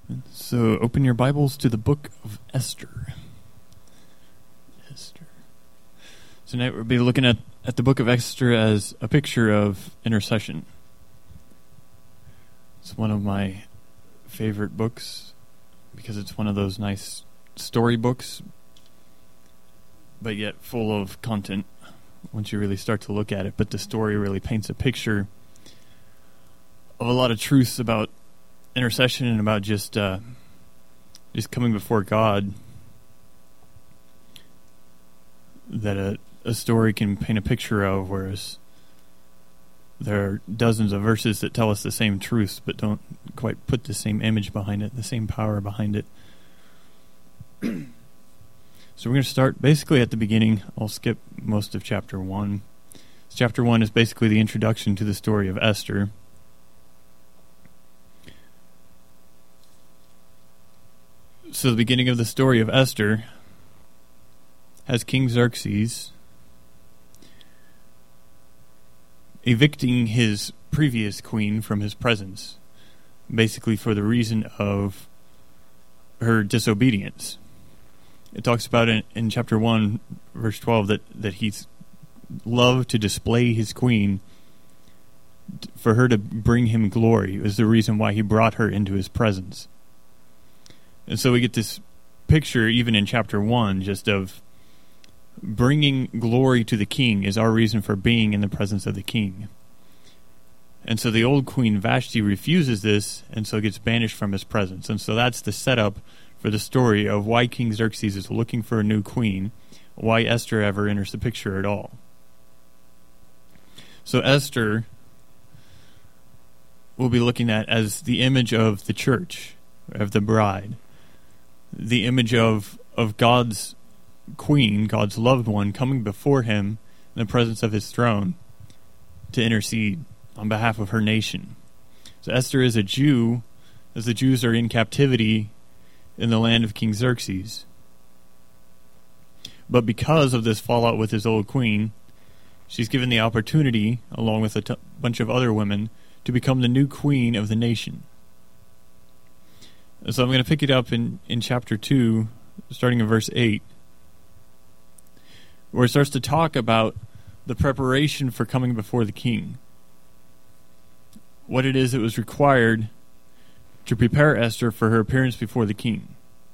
So open your Bibles to the book of Esther. So tonight we'll be looking at the book of Esther as a picture of intercession. It's one of my favorite books because it's one of those nice story books, but yet full of content once you really start to look at it. But the story really paints a picture of a lot of truths about intercession and about just coming before God that a story can paint a picture of, whereas there are dozens of verses that tell us the same truths but don't quite put the same image behind it, the same power behind it. So we're going to start basically at the beginning. I'll skip most of chapter 1. Chapter 1 is basically the introduction to the story of Esther. So the beginning of the story of Esther has King Xerxes evicting his previous queen from his presence, basically for the reason of her disobedience. It talks about in chapter 1, verse 12, that he loved to display his queen for her to bring him glory. It was the reason why he brought her into his presence. And so we get this picture, even in chapter 1, just of bringing glory to the king is our reason for being in the presence of the king. And so the old queen Vashti refuses this, and so gets banished from his presence. And so that's the setup for the story of why King Xerxes is looking for a new queen, why Esther ever enters the picture at all. So Esther we'll be looking at as the image of the church, of the bride. The image of God's queen, God's loved one, coming before him in the presence of his throne to intercede on behalf of her nation. So Esther is a Jew, as the Jews are in captivity in the land of King Xerxes. But because of this fallout with his old queen, she's given the opportunity, along with a bunch of other women, to become the new queen of the nation. So I'm going to pick it up in chapter 2, starting in verse 8, where it starts to talk about the preparation for coming before the king. What it is that was required to prepare Esther for her appearance before the king.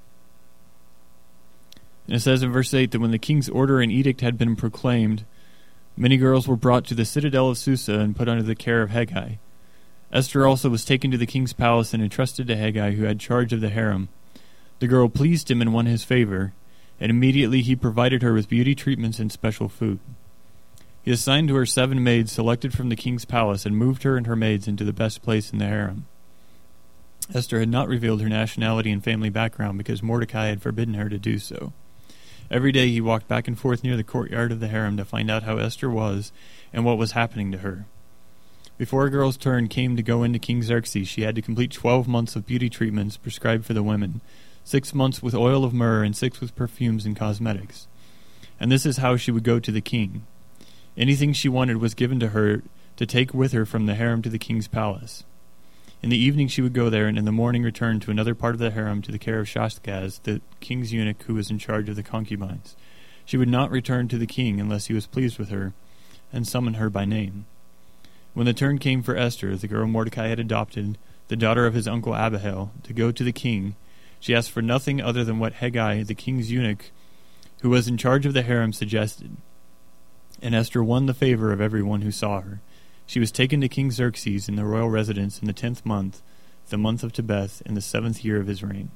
And it says in verse 8 that when the king's order and edict had been proclaimed, many girls were brought to the citadel of Susa and put under the care of Hegai. Esther also was taken to the king's palace and entrusted to Hegai, who had charge of the harem. The girl pleased him and won his favor, and immediately he provided her with beauty treatments and special food. He assigned to her 7 maids selected from the king's palace and moved her and her maids into the best place in the harem. Esther had not revealed her nationality and family background because Mordecai had forbidden her to do so. Every day he walked back and forth near the courtyard of the harem to find out how Esther was and what was happening to her. Before a girl's turn came to go into King Xerxes, she had to complete 12 months of beauty treatments prescribed for the women, 6 months with oil of myrrh and 6 with perfumes and cosmetics. And this is how she would go to the king. Anything she wanted was given to her to take with her from the harem to the king's palace. In the evening she would go there, and in the morning return to another part of the harem to the care of Shashgaz, the king's eunuch who was in charge of the concubines. She would not return to the king unless he was pleased with her, and summoned her by name. When the turn came for Esther, the girl Mordecai had adopted, the daughter of his uncle Abihail, to go to the king, she asked for nothing other than what Hegai, the king's eunuch, who was in charge of the harem, suggested. And Esther won the favor of everyone who saw her. She was taken to King Xerxes in the royal residence in the 10th month, the month of Tebeth, in the 7th year of his reign.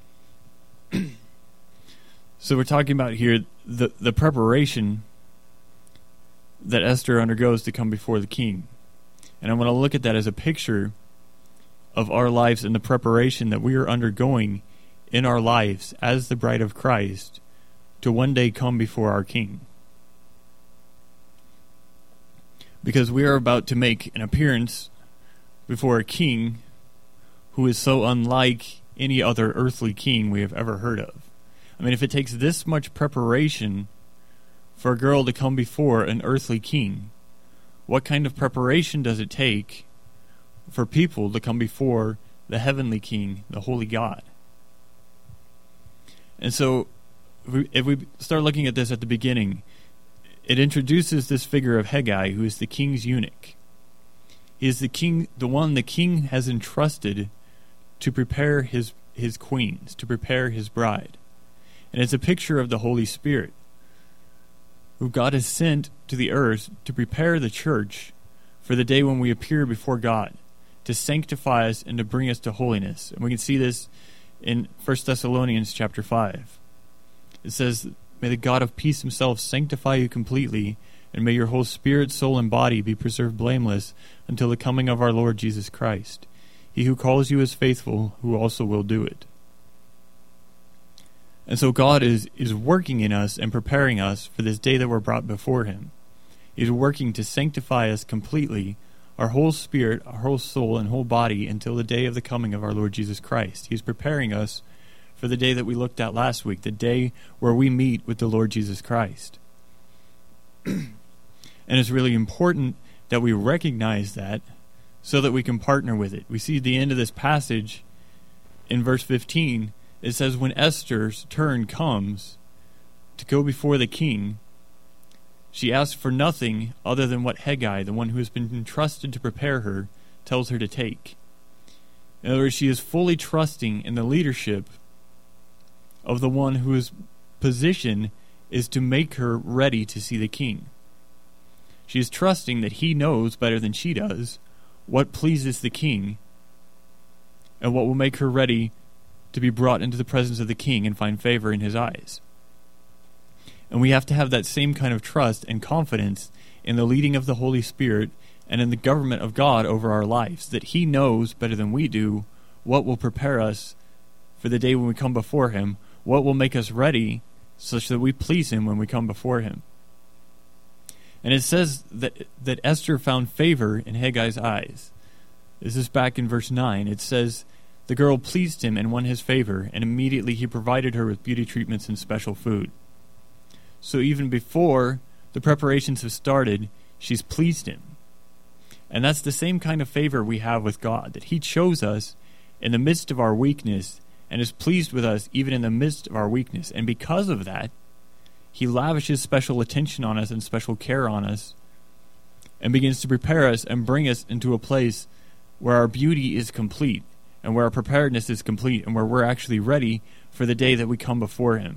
So we're talking about here the preparation that Esther undergoes to come before the king. And I want to look at that as a picture of our lives and the preparation that we are undergoing in our lives as the bride of Christ to one day come before our king. Because we are about to make an appearance before a king who is so unlike any other earthly king we have ever heard of. I mean, if it takes this much preparation for a girl to come before an earthly king, what kind of preparation does it take for people to come before the heavenly King, the holy God. And so, if we start looking at this at the beginning, it introduces this figure of Haggai, who is the king's eunuch. He is the king, the one the king has entrusted to prepare his queens, to prepare his bride. And it's a picture of the Holy Spirit, who God has sent to the earth to prepare the church for the day when we appear before God, to sanctify us and to bring us to holiness. And we can see this in 1 Thessalonians chapter 5. It says, "May the God of peace himself sanctify you completely, and may your whole spirit, soul, and body be preserved blameless until the coming of our Lord Jesus Christ. He who calls you is faithful, who also will do it." And so God is working in us and preparing us for this day that we're brought before him. He's working to sanctify us completely, our whole spirit, our whole soul, and whole body, until the day of the coming of our Lord Jesus Christ. He's preparing us for the day that we looked at last week, the day where we meet with the Lord Jesus Christ. And it's really important that we recognize that so that we can partner with it. We see at the end of this passage in verse 15, it says, when Esther's turn comes to go before the king, she asks for nothing other than what Haggai, the one who has been entrusted to prepare her, tells her to take. In other words, she is fully trusting in the leadership of the one whose position is to make her ready to see the king. She is trusting that he knows better than she does what pleases the king and what will make her ready to be brought into the presence of the king and find favor in his eyes. And we have to have that same kind of trust and confidence in the leading of the Holy Spirit and in the government of God over our lives, that he knows better than we do what will prepare us for the day when we come before him, what will make us ready such that we please him when we come before him. And it says that Esther found favor in Haggai's eyes. This is back in verse 9. It says, the girl pleased him and won his favor, and immediately he provided her with beauty treatments and special food. So even before the preparations have started, she's pleased him. And that's the same kind of favor we have with God, that he chose us in the midst of our weakness and is pleased with us even in the midst of our weakness. And because of that, he lavishes special attention on us and special care on us and begins to prepare us and bring us into a place where our beauty is complete and where our preparedness is complete and where we're actually ready for the day that we come before him.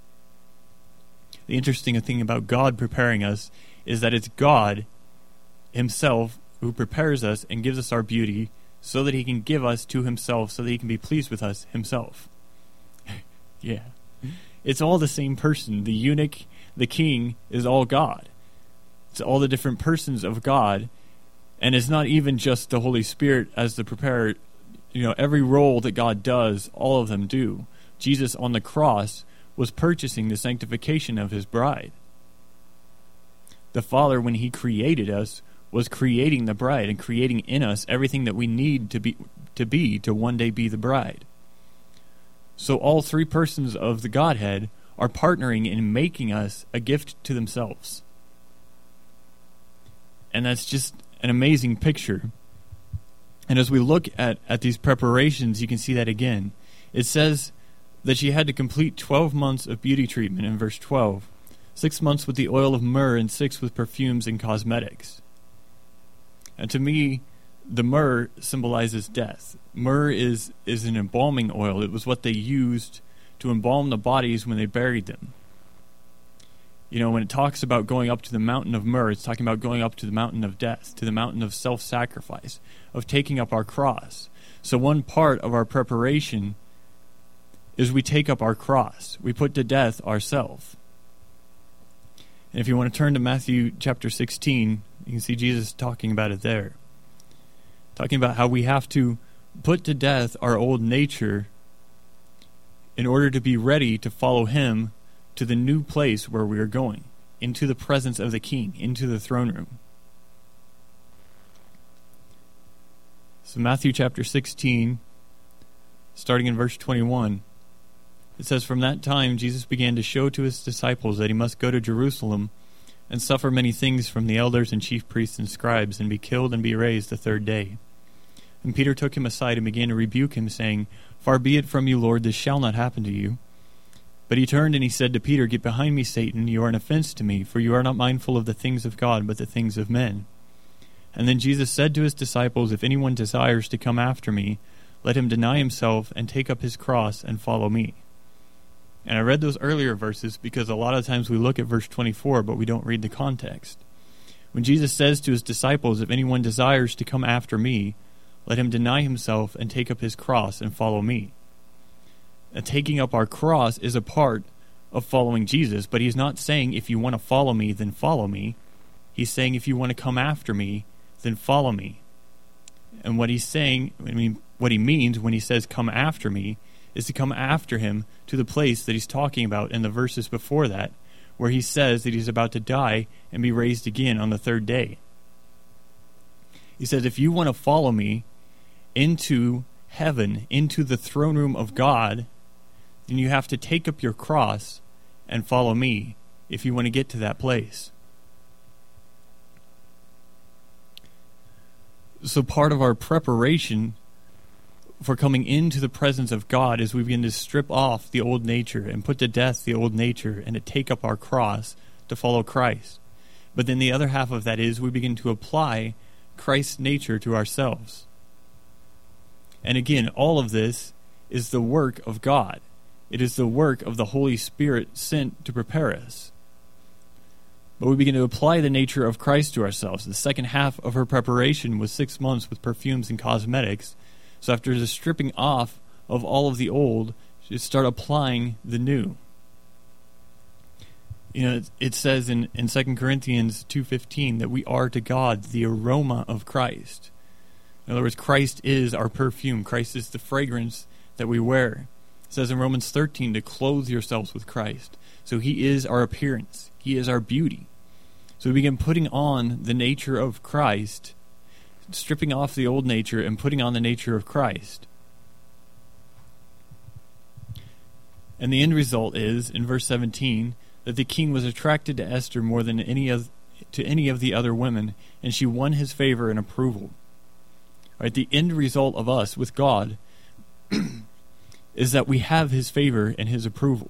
The interesting thing about God preparing us is that it's God himself who prepares us and gives us our beauty so that he can give us to himself, so that he can be pleased with us himself. Yeah. It's all the same person. The eunuch, the king, is all God. It's all the different persons of God, and it's not even just the Holy Spirit as the preparer. Every role that God does, all of them do. Jesus on the cross was purchasing the sanctification of his bride. The Father, when he created us, was creating the bride and creating in us everything that we need to one day be the bride. So all three persons of the Godhead are partnering in making us a gift to themselves. And that's just an amazing picture. And as we look at these preparations, you can see that again. It says that she had to complete 12 months of beauty treatment in verse 12. 6 months with the oil of myrrh and 6 with perfumes and cosmetics. And to me, the myrrh symbolizes death. Myrrh is an embalming oil. It was what they used to embalm the bodies when they buried them. When it talks about going up to the mountain of myrrh, it's talking about going up to the mountain of death, to the mountain of self-sacrifice, of taking up our cross. So one part of our preparation is we take up our cross. We put to death ourselves. And if you want to turn to Matthew chapter 16, you can see Jesus talking about it there. Talking about how we have to put to death our old nature in order to be ready to follow him to the new place where we are going, into the presence of the King, into the throne room. So Matthew chapter 16, starting in verse 21, it says, from that time Jesus began to show to his disciples that he must go to Jerusalem and suffer many things from the elders and chief priests and scribes, and be killed and be raised the third day. And Peter took him aside and began to rebuke him, saying, "Far be it from you, Lord, this shall not happen to you." But he turned and he said to Peter, "Get behind me, Satan, you are an offense to me, for you are not mindful of the things of God, but the things of men." And then Jesus said to his disciples, "If anyone desires to come after me, let him deny himself and take up his cross and follow me." And I read those earlier verses because a lot of times we look at verse 24, but we don't read the context. When Jesus says to his disciples, "If anyone desires to come after me, let him deny himself and take up his cross and follow me." And taking up our cross is a part of following Jesus, but he's not saying if you want to follow me, then follow me. He's saying if you want to come after me, then follow me. And what he's saying, what he means when he says come after me, is to come after him to the place that he's talking about in the verses before that, where he says that he's about to die and be raised again on the third day. He says, if you want to follow me into heaven, into the throne room of God, then you have to take up your cross and follow me if you want to get to that place. So part of our preparation for coming into the presence of God is we begin to strip off the old nature and put to death the old nature and to take up our cross to follow Christ. But then the other half of that is we begin to apply Christ's nature to ourselves. And again, all of this is the work of God. It is the work of the Holy Spirit sent to prepare us. But we begin to apply the nature of Christ to ourselves. The second half of her preparation was 6 months with perfumes and cosmetics. So after the stripping off of all of the old, she start applying the new. You know, it says in 2 Corinthians 2:15 that we are to God the aroma of Christ. In other words, Christ is our perfume. Christ is the fragrance that we wear. It says in Romans 13 to clothe yourselves with Christ. So he is our appearance. He is our beauty. So we begin putting on the nature of Christ, stripping off the old nature and putting on the nature of Christ. And the end result is, in verse 17, that the king was attracted to Esther more than any of the other women, and she won his favor and approval. Right, the end result of us with God is that we have his favor and his approval.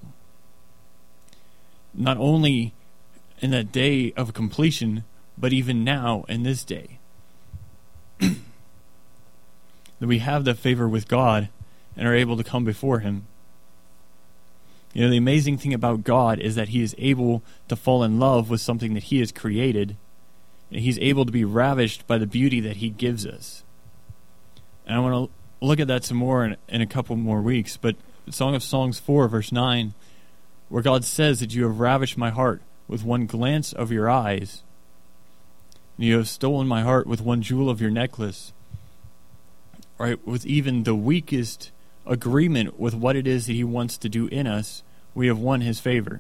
Not only in that day of completion, but even now in this day. That we have that favor with God and are able to come before him. You know, the amazing thing about God is that he is able to fall in love with something that he has created, and he's able to be ravished by the beauty that he gives us. And I want to look at that some more in a couple more weeks, but Song of Songs 4, verse 9, where God says that you have ravished my heart with one glance of your eyes, and you have stolen my heart with one jewel of your necklace. Right, with even the weakest agreement with what it is that he wants to do in us, we have won his favor.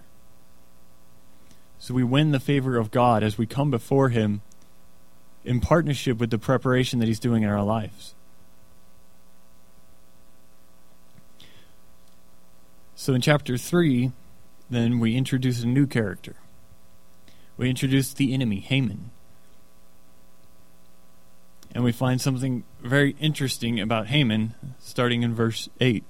So we win the favor of God as we come before him in partnership with the preparation that he's doing in our lives. So in chapter 3, then we introduce a new character. We introduce the enemy, Haman. And we find something very interesting about Haman, starting in verse 8.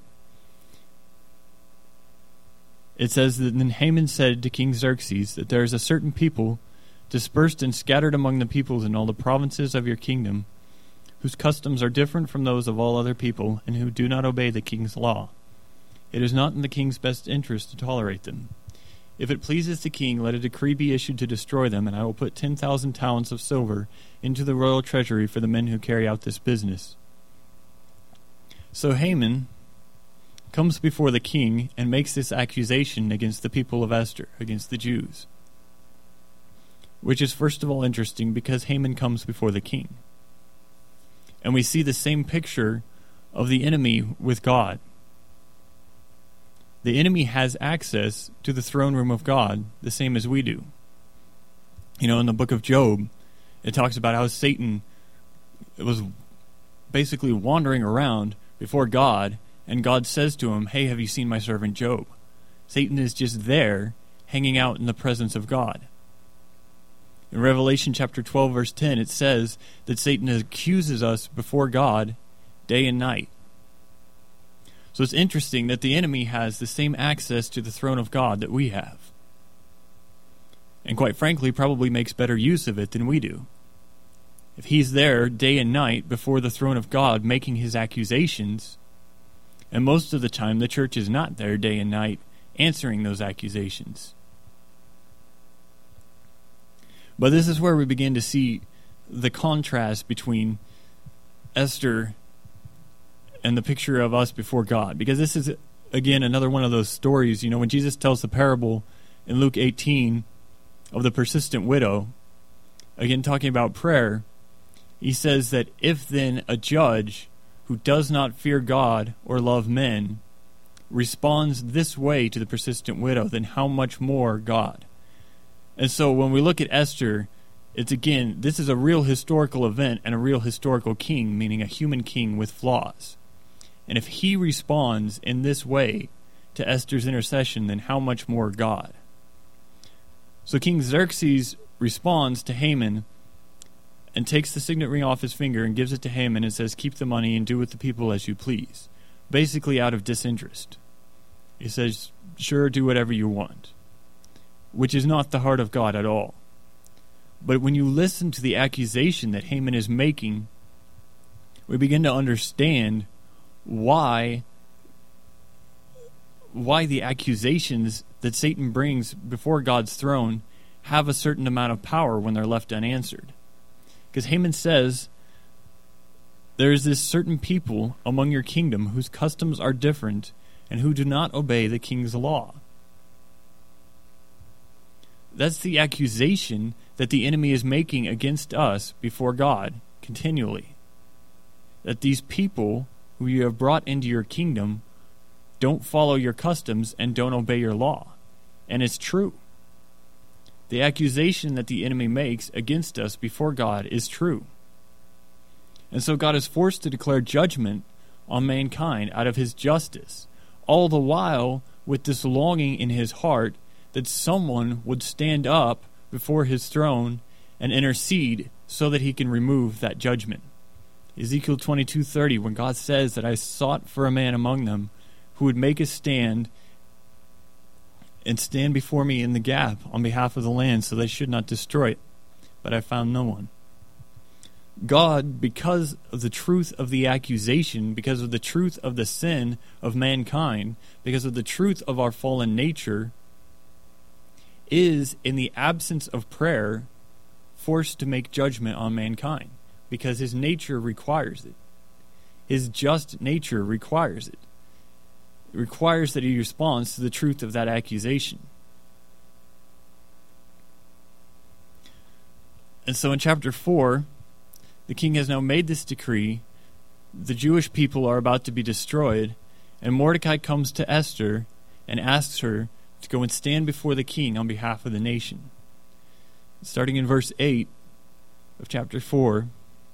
It says that then Haman said to King Xerxes that there is a certain people dispersed and scattered among the peoples in all the provinces of your kingdom, whose customs are different from those of all other people, and who do not obey the king's law. It is not in the king's best interest to tolerate them. If it pleases the king, let a decree be issued to destroy them, and I will put 10,000 talents of silver into the royal treasury for the men who carry out this business. So Haman comes before the king and makes this accusation against the people of Esther, against the Jews. Which is first of all interesting because Haman comes before the king. And we see the same picture of the enemy with God. The enemy has access to the throne room of God the same as we do. You know, in the book of Job, it talks about how Satan was basically wandering around before God, and God says to him, "Hey, have you seen my servant Job?" Satan is just there, hanging out in the presence of God. In Revelation chapter 12, verse 10, it says that Satan accuses us before God, day and night. So it's interesting that the enemy has the same access to the throne of God that we have. And quite frankly, probably makes better use of it than we do. If he's there day and night before the throne of God making his accusations, and most of the time the church is not there day and night answering those accusations. But this is where we begin to see the contrast between Esther and the picture of us before God. Because this is, again, another one of those stories. You know, when Jesus tells the parable in Luke 18 of the persistent widow, again talking about prayer, he says that if then a judge who does not fear God or love men responds this way to the persistent widow, then how much more God? And so when we look at Esther, it's again, this is a real historical event and a real historical king, meaning a human king with flaws. And if he responds in this way to Esther's intercession, then how much more God? So King Xerxes responds to Haman and takes the signet ring off his finger and gives it to Haman and says, keep the money and do with the people as you please. Basically out of disinterest. He says, sure, do whatever you want. Which is not the heart of God at all. But when you listen to the accusation that Haman is making, we begin to understand why the accusations that Satan brings before God's throne have a certain amount of power when they're left unanswered. Because Haman says, there is this certain people among your kingdom whose customs are different and who do not obey the king's law. That's the accusation that the enemy is making against us before God continually. That these people who you have brought into your kingdom don't follow your customs and don't obey your law. And it's true. The accusation that the enemy makes against us before God is true. And so God is forced to declare judgment on mankind out of his justice, all the while with this longing in his heart that someone would stand up before his throne and intercede so that he can remove that judgment. Ezekiel 22:30, when God says that I sought for a man among them who would make a stand and stand before me in the gap on behalf of the land so they should not destroy it, but I found no one. God, because of the truth of the accusation, because of the truth of the sin of mankind, because of the truth of our fallen nature, is, in the absence of prayer, forced to make judgment on mankind, because his nature requires it. His just nature requires it. It requires that he responds to the truth of that accusation. And so in chapter 4, the king has now made this decree. The Jewish people are about to be destroyed, and Mordecai comes to Esther and asks her to go and stand before the king on behalf of the nation. Starting in verse 8 of chapter 4,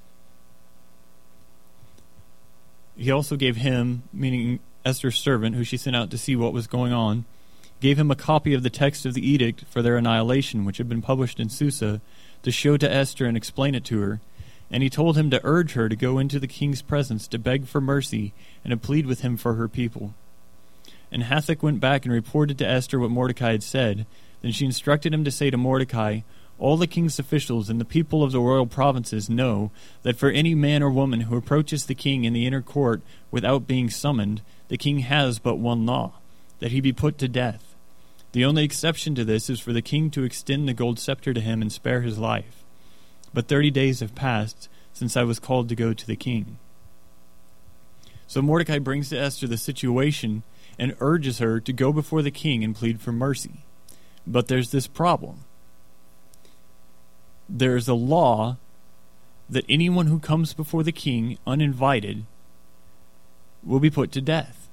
he also gave him, meaning Esther's servant, who she sent out to see what was going on, gave him a copy of the text of the edict for their annihilation, which had been published in Susa, to show to Esther and explain it to her. And he told him to urge her to go into the king's presence to beg for mercy and to plead with him for her people. And Hathach went back and reported to Esther what Mordecai had said. Then she instructed him to say to Mordecai, all the king's officials and the people of the royal provinces know that for any man or woman who approaches the king in the inner court without being summoned, the king has but one law, that he be put to death. The only exception to this is for the king to extend the gold scepter to him and spare his life. But 30 days have passed since I was called to go to the king. So Mordecai brings to Esther the situation and urges her to go before the king and plead for mercy. But there's this problem. There's a law that anyone who comes before the king uninvited will be put to death.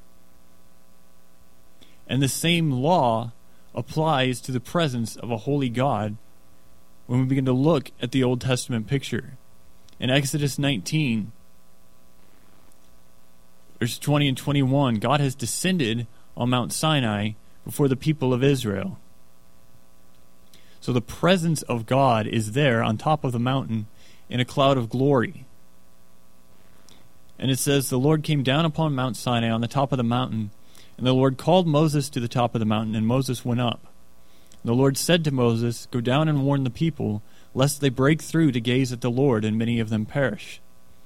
And the same law applies to the presence of a holy God when we begin to look at the Old Testament picture. In Exodus 19, verses 20 and 21, God has descended on Mount Sinai before the people of Israel. So the presence of God is there on top of the mountain in a cloud of glory. And it says, the Lord came down upon Mount Sinai on the top of the mountain, and the Lord called Moses to the top of the mountain, and Moses went up. And the Lord said to Moses, go down and warn the people, lest they break through to gaze at the Lord, and many of them perish.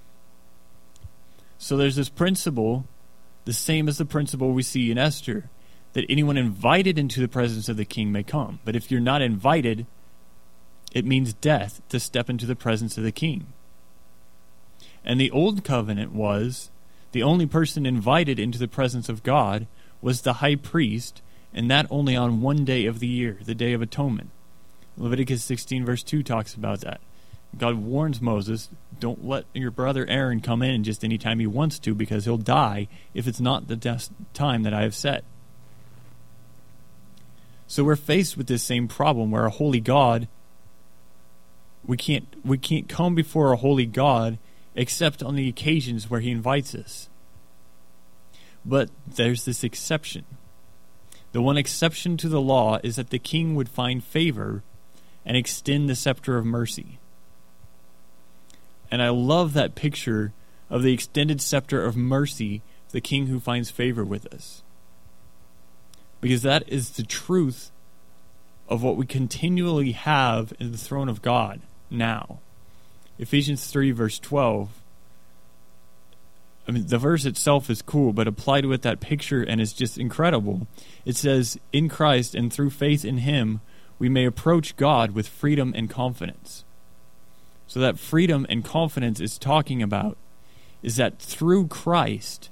So there's this principle, the same as the principle we see in Esther, that anyone invited into the presence of the king may come. But if you're not invited, it means death to step into the presence of the king. And the old covenant was, the only person invited into the presence of God was the high priest, and that only on one day of the year, the Day of Atonement. Leviticus 16 verse 2 talks about that. God warns Moses, don't let your brother Aaron come in just any time he wants to, because he'll die if it's not the time that I have set. So we're faced with this same problem where a holy God, we can't come before a holy God except on the occasions where he invites us. But there's this exception. The one exception to the law is that the king would find favor and extend the scepter of mercy. And I love that picture of the extended scepter of mercy, the king who finds favor with us. Because that is the truth of what we continually have in the throne of God now. Ephesians 3 verse 12. I mean, the verse itself is cool, but applied with that picture and is just incredible. It says, in Christ and through faith in him, we may approach God with freedom and confidence. So that freedom and confidence is talking about is that through Christ,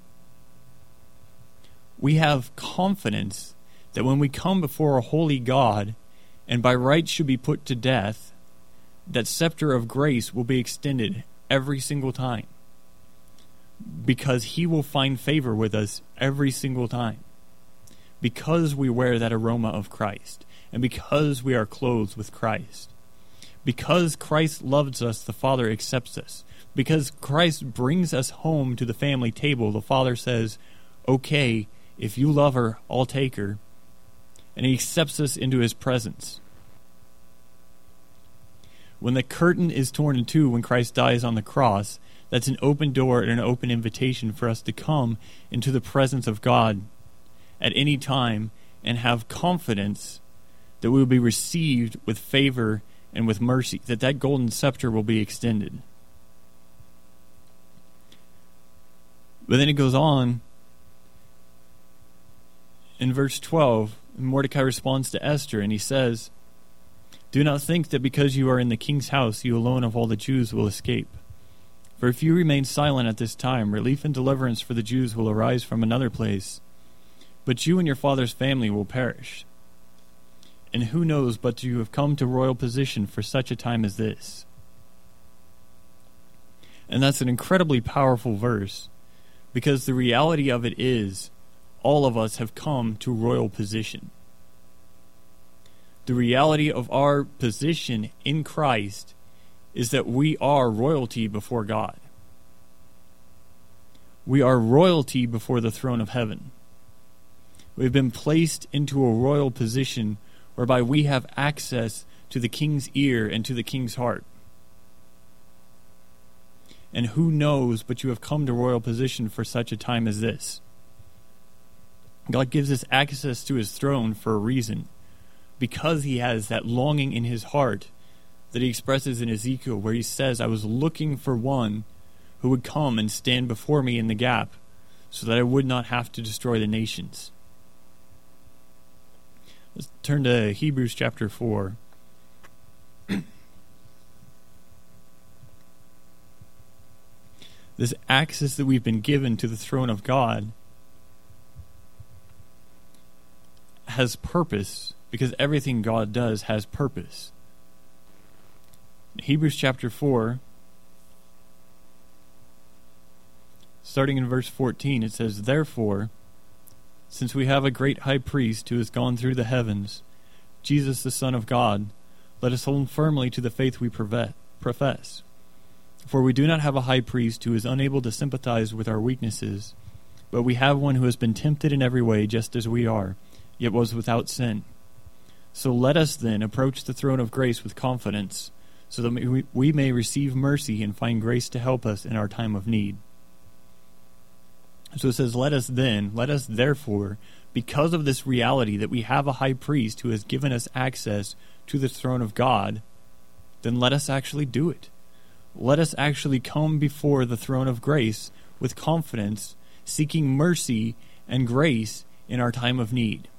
we have confidence that when we come before a holy God, and by right should be put to death, that scepter of grace will be extended every single time. Because he will find favor with us every single time. Because we wear that aroma of Christ. And because we are clothed with Christ. Because Christ loves us, the Father accepts us. Because Christ brings us home to the family table, the Father says, okay, if you love her, I'll take her. And he accepts us into his presence. When the curtain is torn in two when Christ dies on the cross, that's an open door and an open invitation for us to come into the presence of God at any time and have confidence that we will be received with favor and with mercy, that golden scepter will be extended. But then it goes on in verse 12, Mordecai responds to Esther, and he says, do not think that because you are in the king's house, you alone of all the Jews will escape. For if you remain silent at this time, relief and deliverance for the Jews will arise from another place, but you and your father's family will perish. And who knows but you have come to royal position for such a time as this? And that's an incredibly powerful verse, because the reality of it is, all of us have come to royal position. The reality of our position in Christ is that we are royalty before God. We are royalty before the throne of heaven. We've been placed into a royal position whereby we have access to the king's ear and to the king's heart. And who knows but you have come to royal position for such a time as this. God gives us access to his throne for a reason. Because he has that longing in his heart that he expresses in Ezekiel, where he says, I was looking for one who would come and stand before me in the gap so that I would not have to destroy the nations. Let's turn to Hebrews chapter 4. This access that we've been given to the throne of God has purpose, because everything God does has purpose. Hebrews chapter 4, starting in verse 14, it says, therefore, since we have a great high priest who has gone through the heavens, Jesus the Son of God, let us hold firmly to the faith we profess. For we do not have a high priest who is unable to sympathize with our weaknesses, but we have one who has been tempted in every way just as we are, yet was without sin. So let us then approach the throne of grace with confidence, so that we may receive mercy and find grace to help us in our time of need. So it says, let us therefore, because of this reality that we have a high priest who has given us access to the throne of God, then let us actually do it. Let us actually come before the throne of grace with confidence, seeking mercy and grace in our time of need.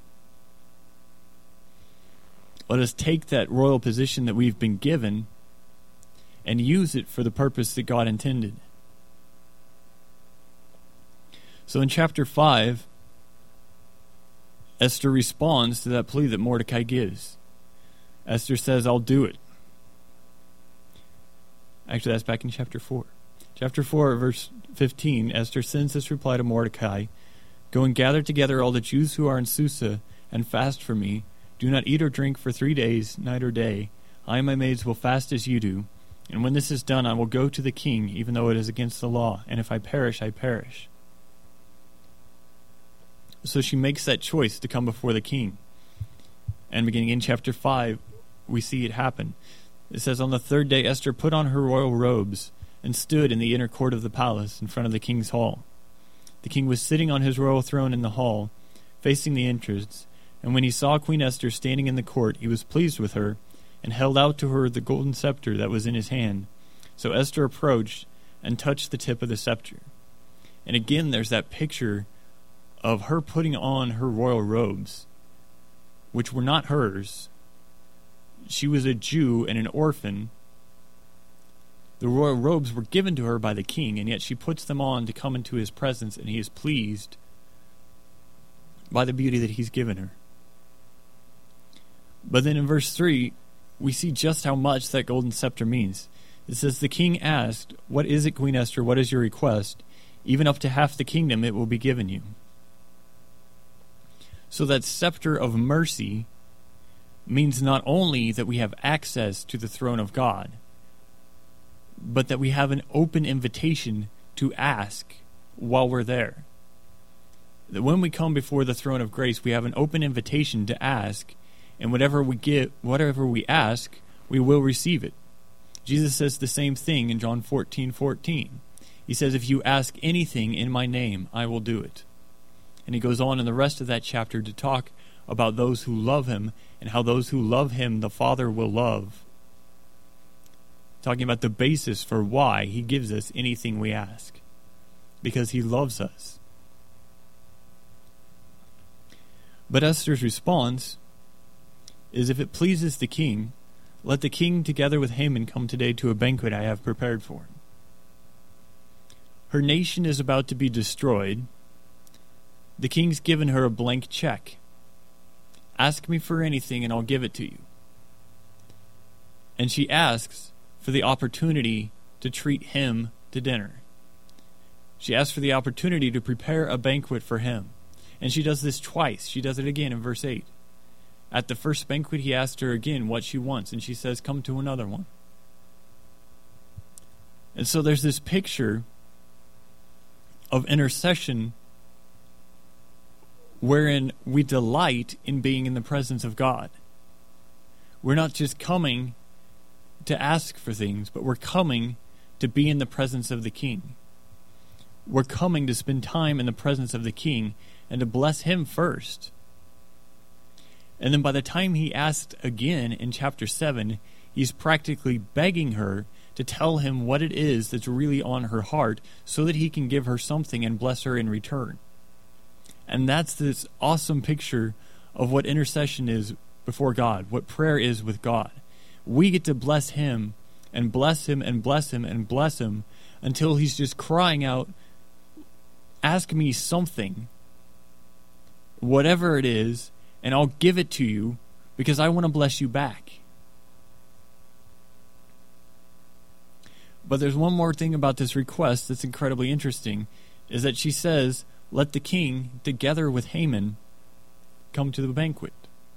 Let us take that royal position that we've been given and use it for the purpose that God intended. So in chapter 5, Esther responds to that plea that Mordecai gives. Esther says, I'll do it. Actually, that's back in chapter 4. Chapter 4, verse 15, Esther sends this reply to Mordecai, Go and gather together all the Jews who are in Susa, and fast for me. Do not eat or drink for 3 days, night or day. I and my maids will fast as you do. And when this is done, I will go to the king, even though it is against the law. And if I perish, I perish. So she makes that choice to come before the king. And beginning in chapter 5, we see it happen. It says, On the third day Esther put on her royal robes and stood in the inner court of the palace in front of the king's hall. The king was sitting on his royal throne in the hall, facing the entrance, and when he saw Queen Esther standing in the court, he was pleased with her, and held out to her the golden scepter that was in his hand. So Esther approached and touched the tip of the scepter. And again, there's that picture of her putting on her royal robes, which were not hers. She was a Jew and an orphan. The royal robes were given to her by the king, and yet she puts them on to come into his presence, and he is pleased by the beauty that he's given her. But then in verse 3, we see just how much that golden scepter means. It says, The king asked, What is it, Queen Esther? What is your request? Even up to half the kingdom it will be given you. So that scepter of mercy means not only that we have access to the throne of God, but that we have an open invitation to ask while we're there. That when we come before the throne of grace, we have an open invitation to ask, and whatever we ask, we will receive it. Jesus says the same thing in John 14:14. He says, If you ask anything in my name, I will do it. And he goes on in the rest of that chapter to talk about those who love him and how those who love him the Father will love. Talking about the basis for why he gives us anything we ask. Because he loves us. But Esther's response is, If it pleases the king, let the king together with Haman come today to a banquet I have prepared for him. Her nation is about to be destroyed. The king's given her a blank check. Ask me for anything and I'll give it to you. And she asks for the opportunity to treat him to dinner. She asks for the opportunity to prepare a banquet for him. And she does this twice. She does it again in verse 8. At the first banquet, he asked her again what she wants, and she says, Come to another one. And so there's this picture of intercession wherein we delight in being in the presence of God. We're not just coming to ask for things, but we're coming to be in the presence of the King. We're coming to spend time in the presence of the King and to bless him first. And then by the time he asked again in chapter 7, he's practically begging her to tell him what it is that's really on her heart so that he can give her something and bless her in return. And that's this awesome picture of what intercession is before God, what prayer is with God. We get to bless him and bless him and bless him and bless him until he's just crying out, Ask me something, whatever it is, and I'll give it to you because I want to bless you back. But there's one more thing about this request that's incredibly interesting, is that she says, Let the king, together with Haman, come to the banquet.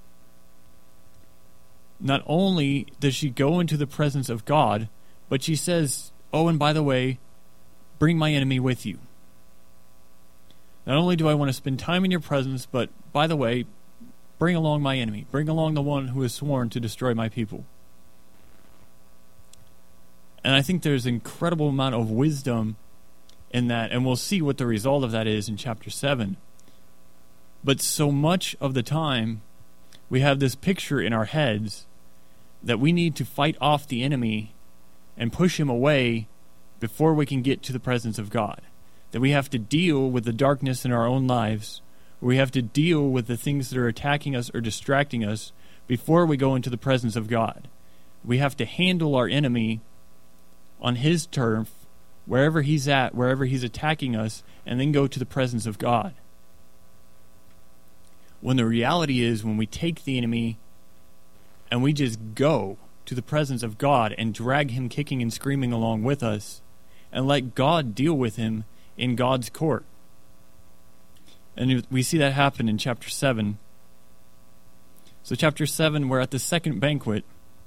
Not only does she go into the presence of God, but she says, Oh, and by the way, bring my enemy with you. Not only do I want to spend time in your presence, but by the way, bring along my enemy. Bring along the one who has sworn to destroy my people. And I think there's an incredible amount of wisdom in that, and we'll see what the result of that is in chapter 7. But so much of the time, we have this picture in our heads that we need to fight off the enemy and push him away before we can get to the presence of God. That we have to deal with the darkness in our own lives, or we have to deal with the things that are attacking us or distracting us before we go into the presence of God. We have to handle our enemy on his turf, wherever he's at, wherever he's attacking us, and then go to the presence of God. When the reality is, when we take the enemy and we just go to the presence of God and drag him kicking and screaming along with us and let God deal with him in God's court. And we see that happen in chapter 7. So chapter 7, we're at the second banquet.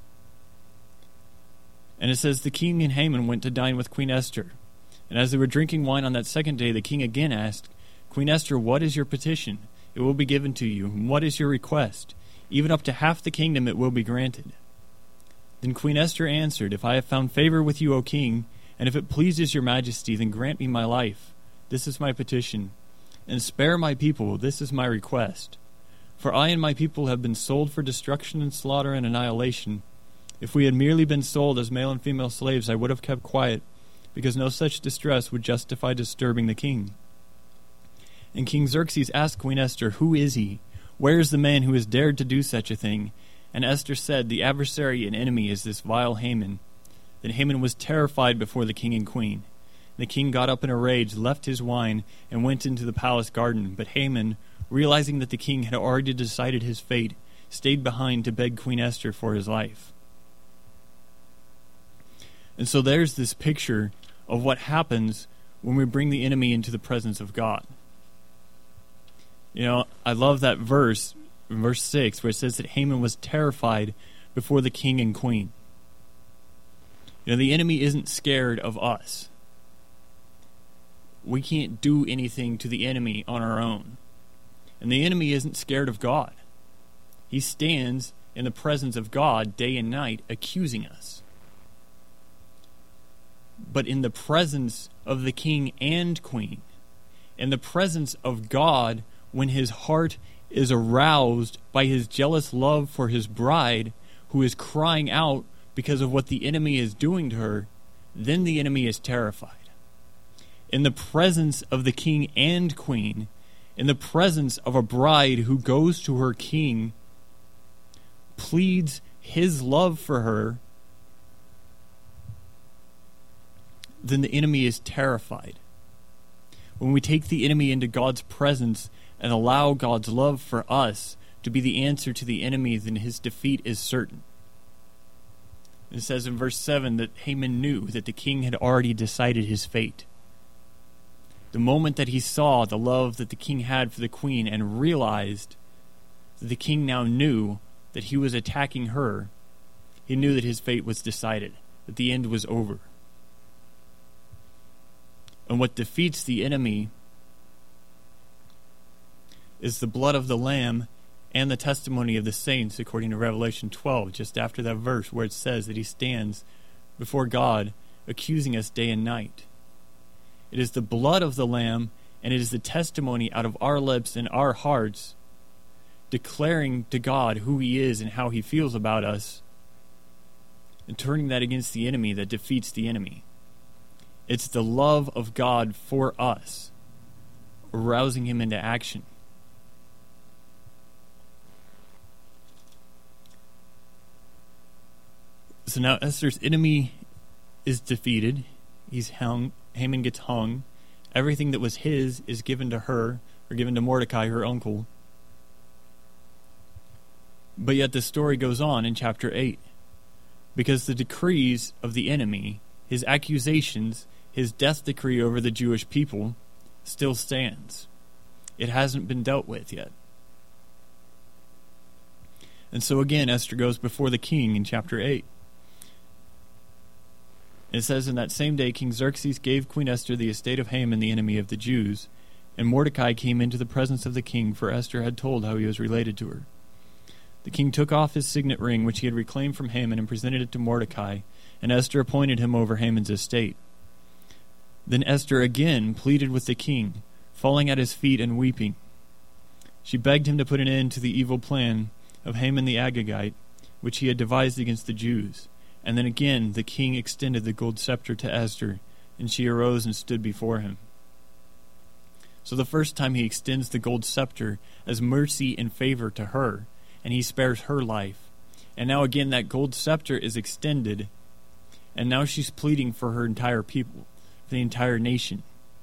And it says, the king and Haman went to dine with Queen Esther. And as they were drinking wine on that second day, the king again asked, Queen Esther, what is your petition? It will be given to you. And what is your request? Even up to half the kingdom it will be granted. Then Queen Esther answered, if I have found favor with you, O king, and if it pleases your majesty, then grant me my life. This is my petition. And spare my people. This is my request. For I and my people have been sold for destruction and slaughter and annihilation. If we had merely been sold as male and female slaves, I would have kept quiet, because no such distress would justify disturbing the king. And King Xerxes asked Queen Esther, who is he? Where is the man who has dared to do such a thing? And Esther said, the adversary and enemy is this vile Haman. Then Haman was terrified before the king and queen. The king got up in a rage, left his wine, and went into the palace garden. But Haman, realizing that the king had already decided his fate, stayed behind to beg Queen Esther for his life. And so there's this picture of what happens when we bring the enemy into the presence of God. You know, I love that verse, verse 6, where it says that Haman was terrified before the king and queen. You know, the enemy isn't scared of us. We can't do anything to the enemy on our own. And the enemy isn't scared of God. He stands in the presence of God day and night accusing us. But in the presence of the king and queen, in the presence of God, when his heart is aroused by his jealous love for his bride, who is crying out because of what the enemy is doing to her, then the enemy is terrified. In the presence of the king and queen, in the presence of a bride who goes to her king, pleads his love for her, then the enemy is terrified. When we take the enemy into God's presence and allow God's love for us to be the answer to the enemy, then his defeat is certain. It says in verse 7 that Haman knew that the king had already decided his fate. The moment that he saw the love that the king had for the queen and realized that the king now knew that he was attacking her, he knew that his fate was decided, that the end was over. And what defeats the enemy is the blood of the Lamb and the testimony of the saints, according to Revelation 12, just after that verse where it says that he stands before God accusing us day and night. It is the blood of the Lamb, and it is the testimony out of our lips and our hearts declaring to God who he is and how he feels about us, and turning that against the enemy that defeats the enemy. It's the love of God for us, arousing him into action. So now Esther's enemy is defeated. He's hung. Haman gets hung. Everything that was his is given to her, or given to Mordecai, her uncle. But yet the story goes on in chapter 8. Because the decrees of the enemy, his accusations, his death decree over the Jewish people, still stands. It hasn't been dealt with yet. And so again, Esther goes before the king in chapter 8. It says, in that same day, King Xerxes gave Queen Esther the estate of Haman, the enemy of the Jews. And Mordecai came into the presence of the king, for Esther had told how he was related to her. The king took off his signet ring, which he had reclaimed from Haman, and presented it to Mordecai, and Esther appointed him over Haman's estate. Then Esther again pleaded with the king, falling at his feet and weeping. She begged him to put an end to the evil plan of Haman the Agagite, which he had devised against the Jews. And then again the king extended the gold scepter to Esther, and she arose and stood before him. So the first time he extends the gold scepter as mercy and favor to her, and he spares her life. And now again that gold scepter is extended, and now she's pleading for her entire people, for the entire nation.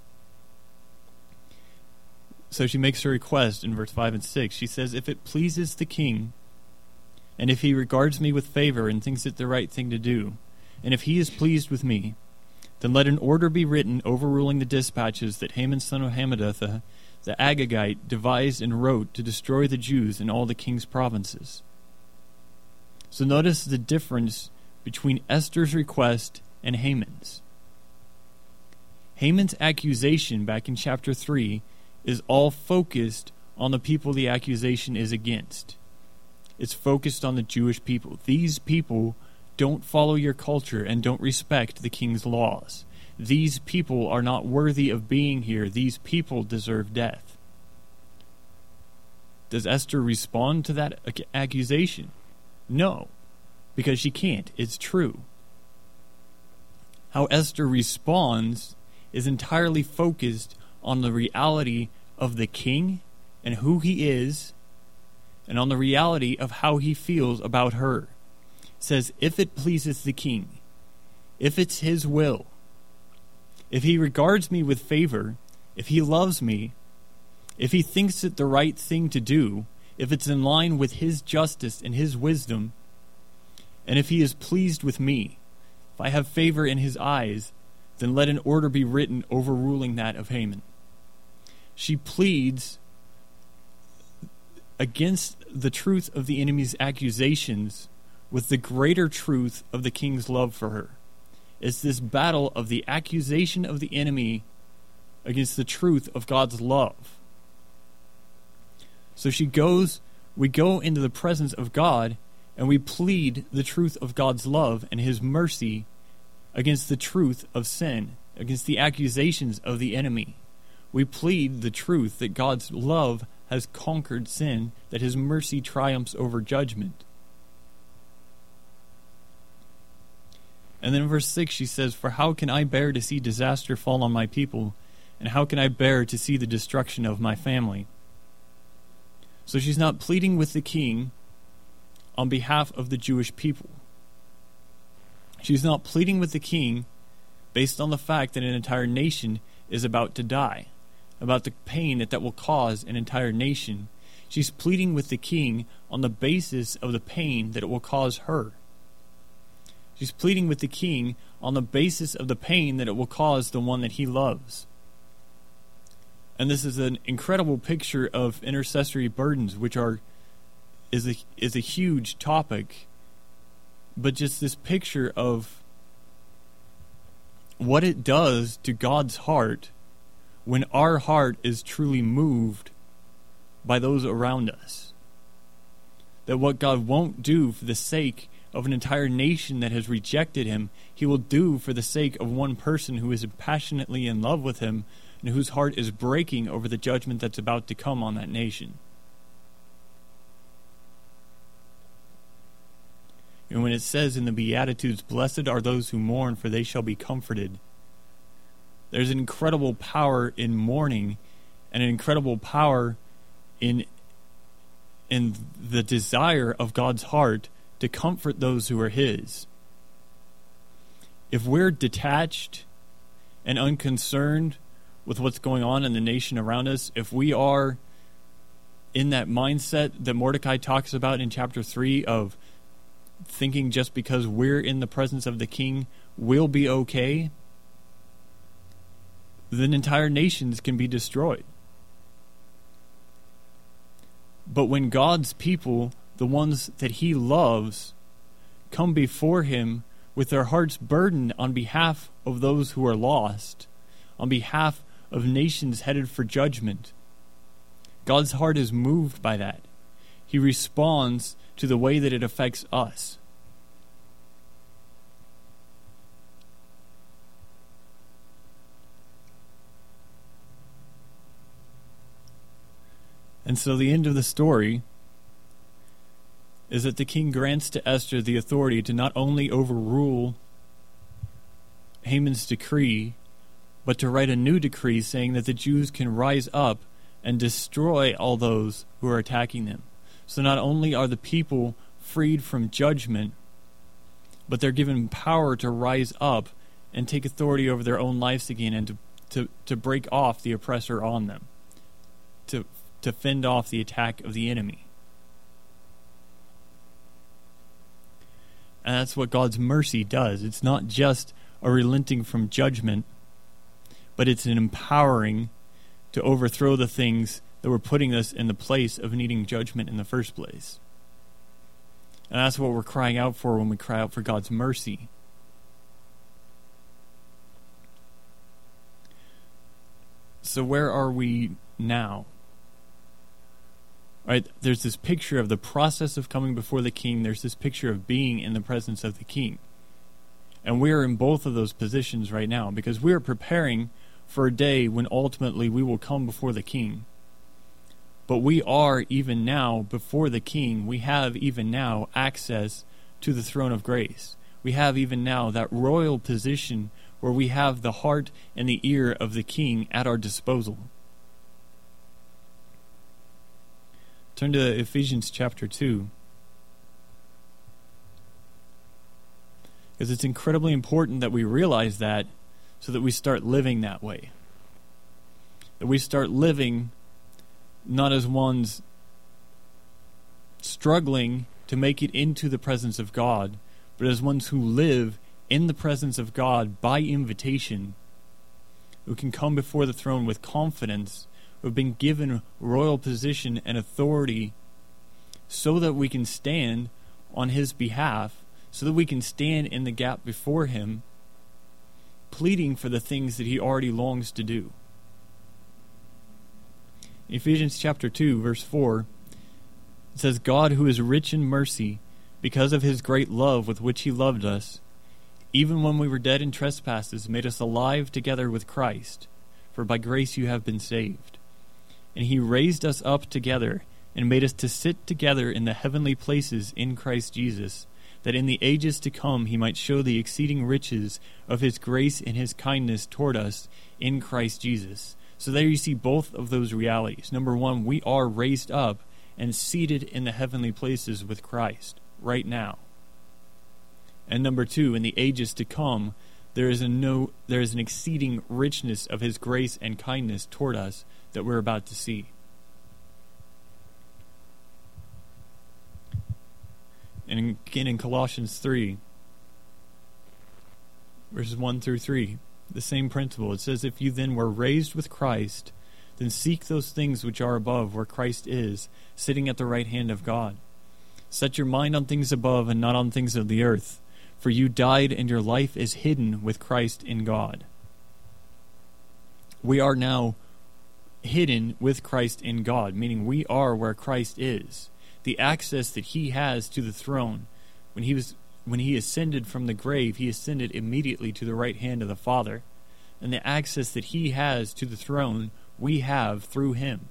So she makes her request in verse 5 and 6. She says, "If it pleases the king, and if he regards me with favor and thinks it the right thing to do, and if he is pleased with me, then let an order be written overruling the dispatches that Haman son of Hammedatha, the Agagite, devised and wrote to destroy the Jews in all the king's provinces." So notice the difference between Esther's request and Haman's. Haman's accusation back in chapter 3 is all focused on the people the accusation is against. It's focused on the Jewish people. These people don't follow your culture and don't respect the king's laws. These people are not worthy of being here. These people deserve death. Does Esther respond to that accusation? No, because she can't. It's true. How Esther responds is entirely focused on the reality of the king and who he is, and on the reality of how he feels about her. It says, if it pleases the king, if it's his will, if he regards me with favor, if he loves me, if he thinks it the right thing to do, if it's in line with his justice and his wisdom, and if he is pleased with me, if I have favor in his eyes, then let an order be written overruling that of Haman. She pleads against the truth of the enemy's accusations with the greater truth of the king's love for her. It's this battle of the accusation of the enemy against the truth of God's love. So we go into the presence of God, and we plead the truth of God's love and his mercy against the truth of sin, against the accusations of the enemy. We plead the truth that God's love has conquered sin, that his mercy triumphs over judgment. And then in verse 6 she says, "For how can I bear to see disaster fall on my people, and how can I bear to see the destruction of my family?" So she's not pleading with the king on behalf of the Jewish people. She's not pleading with the king based on the fact that an entire nation is about to die, about the pain that will cause an entire nation. She's pleading with the king on the basis of the pain that it will cause her. She's pleading with the king on the basis of the pain that it will cause the one that he loves. And this is an incredible picture of intercessory burdens, which is a huge topic, but just this picture of what it does to God's heart when our heart is truly moved by those around us. That what God won't do for the sake of an entire nation that has rejected him, he will do for the sake of one person who is passionately in love with him and whose heart is breaking over the judgment that's about to come on that nation. And when it says in the Beatitudes, "Blessed are those who mourn, for they shall be comforted," there's an incredible power in mourning and an incredible power in the desire of God's heart to comfort those who are his. If we're detached and unconcerned with what's going on in the nation around us, if we are in that mindset that Mordecai talks about in chapter 3 of thinking just because we're in the presence of the king we'll be okay, then entire nations can be destroyed. But when God's people, the ones that he loves, come before him with their hearts burdened on behalf of those who are lost, on behalf of nations headed for judgment, God's heart is moved by that. He responds to the way that it affects us. And so the end of the story is that the king grants to Esther the authority to not only overrule Haman's decree, but to write a new decree saying that the Jews can rise up and destroy all those who are attacking them. So not only are the people freed from judgment, but they're given power to rise up and take authority over their own lives again, and to break off the oppressor on them, to fend off the attack of the enemy. And that's what God's mercy does. It's not just a relenting from judgment, but it's an empowering to overthrow the things that were putting us in the place of needing judgment in the first place. And that's what we're crying out for when we cry out for God's mercy. So where are we now? Right, there's this picture of the process of coming before the king. There's this picture of being in the presence of the king. And we are in both of those positions right now because we are preparing for a day when ultimately we will come before the king. But we are even now before the king. We have even now access to the throne of grace. We have even now that royal position where we have the heart and the ear of the king at our disposal. Turn to Ephesians chapter 2. Because it's incredibly important that we realize that so that we start living that way. That we start living not as ones struggling to make it into the presence of God, but as ones who live in the presence of God by invitation, who can come before the throne with confidence, who have been given royal position and authority so that we can stand on His behalf, so that we can stand in the gap before Him, pleading for the things that He already longs to do. Ephesians chapter 2, verse 4, it says, God, who is rich in mercy, because of His great love with which He loved us, even when we were dead in trespasses, made us alive together with Christ. For by grace you have been saved. And He raised us up together, and made us to sit together in the heavenly places in Christ Jesus, that in the ages to come He might show the exceeding riches of His grace and His kindness toward us in Christ Jesus. So there you see both of those realities. Number one, we are raised up and seated in the heavenly places with Christ right now. And number two, in the ages to come, there is an exceeding richness of His grace and kindness toward us that we're about to see. And again in Colossians 3, verses 1 through 3, the same principle. It says, if you then were raised with Christ, then seek those things which are above, where Christ is, sitting at the right hand of God. Set your mind on things above and not on things of the earth, for you died and your life is hidden with Christ in God. We are now hidden with Christ in God, meaning we are where Christ is. The access that He has to the throne, when He ascended from the grave, He ascended immediately to the right hand of the Father. And the access that He has to the throne, we have through Him.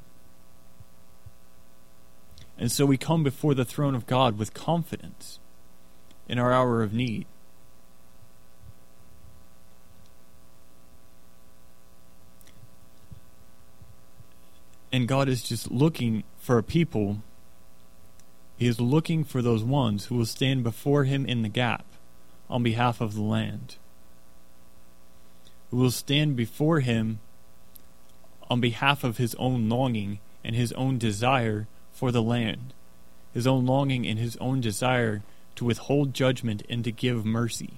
And so we come before the throne of God with confidence in our hour of need. And God is just looking for a people. He is looking for those ones who will stand before Him in the gap on behalf of the land. Who will stand before Him on behalf of His own longing and His own desire for the land. His own longing and His own desire to withhold judgment and to give mercy.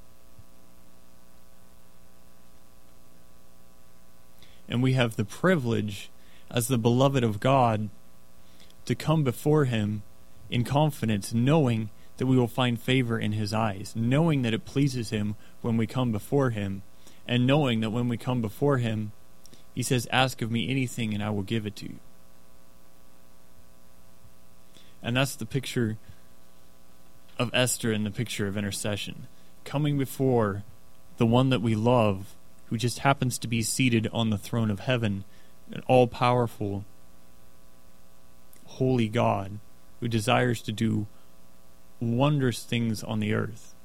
And we have the privilege, as the beloved of God, to come before Him in confidence, knowing that we will find favor in His eyes, knowing that it pleases Him when we come before Him, and knowing that when we come before Him, He says, ask of me anything and I will give it to you. And that's the picture of Esther and the picture of intercession. Coming before the one that we love, who just happens to be seated on the throne of heaven, and all-powerful, holy God who desires to do wondrous things on the earth.